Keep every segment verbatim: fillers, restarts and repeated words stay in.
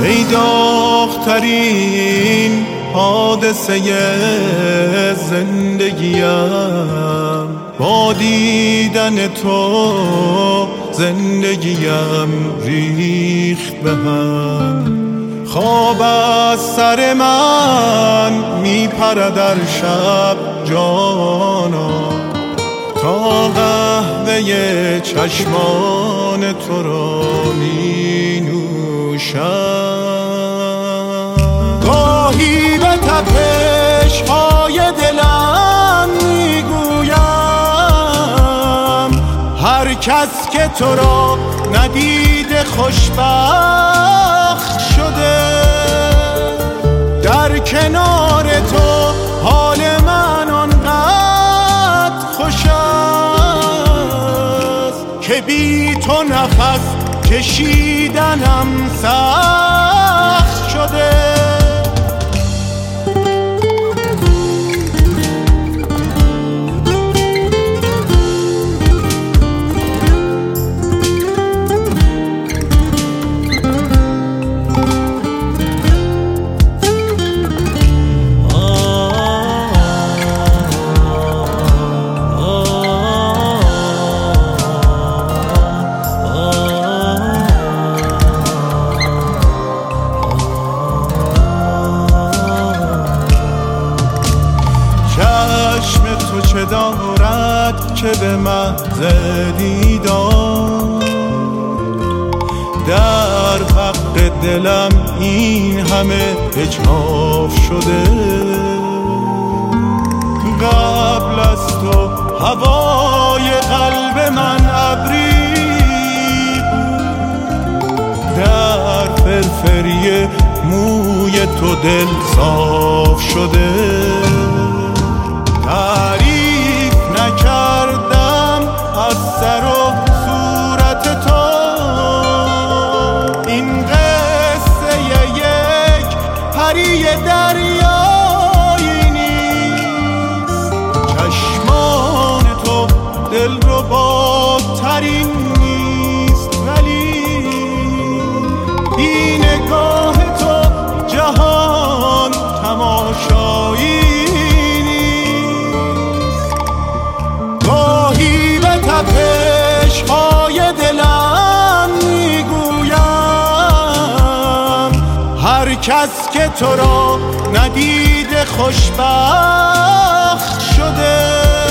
ای داغ‌ترین حادثه زندگیم، با دیدن تو زندگیم ریخت به هم. خواب از سر من میپره در شب جانا، تا قهوه چشمان تو را می نوشم. گاهی به تپش های دلم میگویم هر کس که تو را ندیده خوشبخت شده. در کنار تو حال من آنقدر خوش است که بی تو نفس کشیدنم سخت شده. تو چه دارد که به محض دیدار در حق دلم این همه اجحاف شده. قبل از تو هوای قلب من ابری بود، در فرفری موی تو دل صاف شده. تعریف نکردم از سر و صورت تو، این قصه یک پری دریایی نیست. چشمان تو دل رو با ترین نیست، ولی بی نگاه تو جهان تماشایی. تپش های دلم میگویم هر کس که تو را ندیده خوشبخت شده.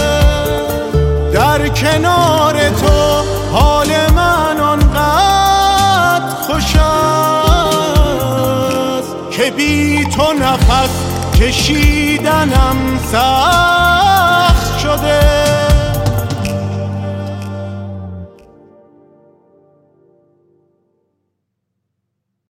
در کنار تو حال من آنقدر خوش است که بی تو نفس کشیدنم سخت